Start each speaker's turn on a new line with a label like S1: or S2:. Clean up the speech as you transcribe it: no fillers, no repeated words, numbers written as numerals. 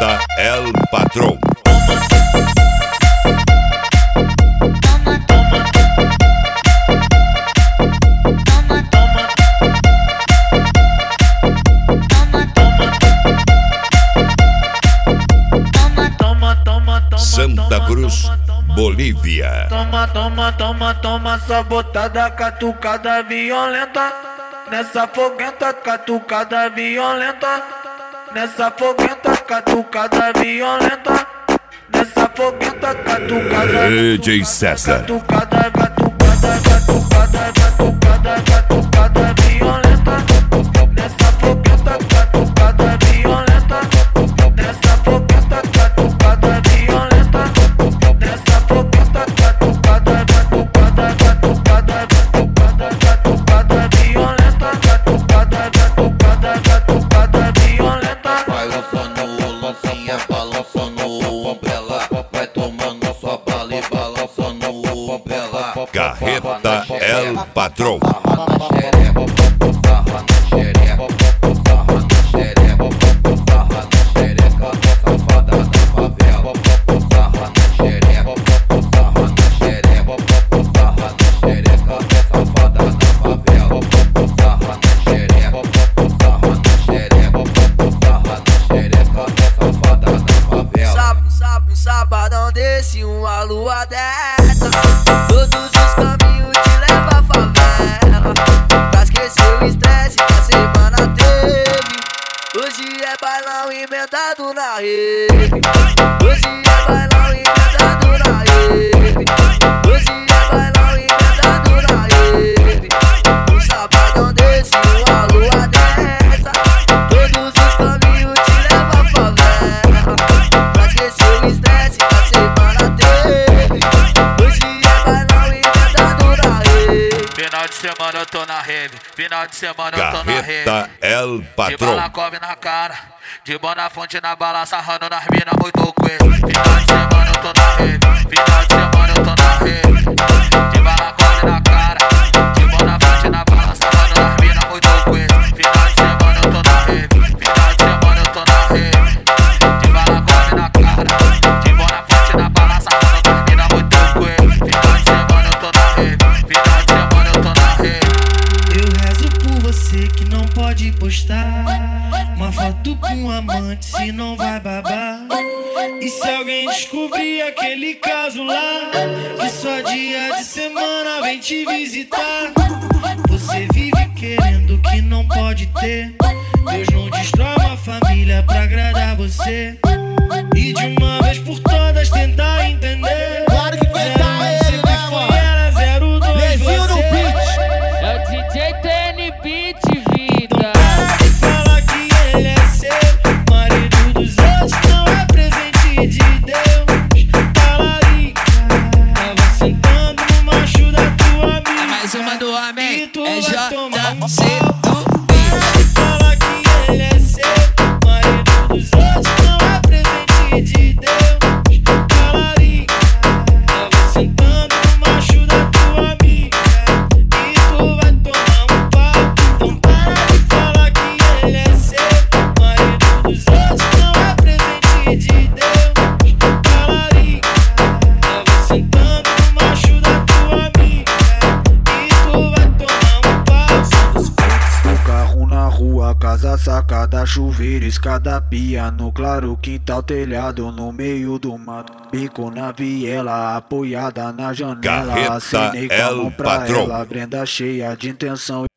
S1: Carreta El Patrão. Santa Cruz, Bolívia.
S2: Toma, toma, toma, toma, sabotada, catucada violenta. Nessa foguenta, catucada violenta. Nessa foguenta, catucada violenta. Nessa foguenta, catucada.
S1: DJ César.
S2: Catucada, catucada, catucada, catucada, catucada violenta. Nessa foguenta, catucada violenta. Nessa foguenta, catucada violenta. Nessa foguenta, catucada, catucada, catucada, catucada, catucada violenta. Catucada, catucada, catucada violenta.
S3: Vai lançando lancinha, balançando o ombela. Vai tomando sua bala e balançando o ombela.
S1: Carreta El Patrão.
S4: Sabadão desse, uma lua dessa. Todos os caminhos te levam à favela. Pra esquecer o estresse que a semana teve. Hoje é bailão inventado na rede. Hoje é bailão inventado na rede. Hoje é bailão inventado na rede. Um sabadão desse, uma lua dessa. Todos os caminhos te levam à favela. Pra esquecer o estresse que a semana teve. Hoje é bailão inventado na rede.
S2: Final de semana eu tô na rave. Final de semana eu tô na rave.
S1: Carreta El
S2: De
S1: Patrão.
S2: bala cove na cara, de boa na fonte na bala, sarrando nas minas muito coelho. Final de semana eu tô na rave, final de semana eu tô na rave. De bala cove na cara, de boa na fonte na bala, sarrando nas minas muito coelho. Final de semana eu tô na rave, final de semana eu tô na rave. De bala cove na cara, de boa na fonte na bala, sarrando nas minas muito coelho. Final de semana eu tô na rave, final de semana eu tô na rave.
S5: Eu rezo por você que não pode postar uma foto com um amante, se não vai babar. E se alguém descobrir aquele caso lá, que só dia de semana vem te visitar. Você vive querendo o que não pode ter. Deus não destrói uma família pra agradar você. E de uma vez por todas tentar entender.
S6: Claro que vai dar ele,
S5: sempre
S6: né,
S5: foi
S6: mano?
S5: ela, 02
S6: Levinho no
S5: você.
S6: beat.
S7: É o DJ TN Beat, vida.
S5: Fala que ele é seu, marido dos outros, não é presente de Deus. Talarica, tava sentando no macho da tua amiga.
S7: Mais uma do homem,
S5: E tu
S7: é
S5: vai tomar um
S7: JC
S5: pau.
S7: do Beat.
S5: Fala que ele é seu, marido dos outros, não é presente de Deus. Talarica, tava sentando no macho da tua amiga. E tu vai tomar um pau. Então para de falar que ele é seu, marido dos outros, não é presente de Deus. Talarica, tava sentando no macho da tua amiga. E tu vai tomar um pau.
S8: O carro na rua, casa sacada, chuveiro, escada, pia no claro, quintal, telhado no meio do mato. Bico na viela, apoiada na janela.
S1: Carreta
S8: Acenei com a
S1: El
S8: mão pra
S1: Patrão.
S8: ela, Brenda cheia de intenção.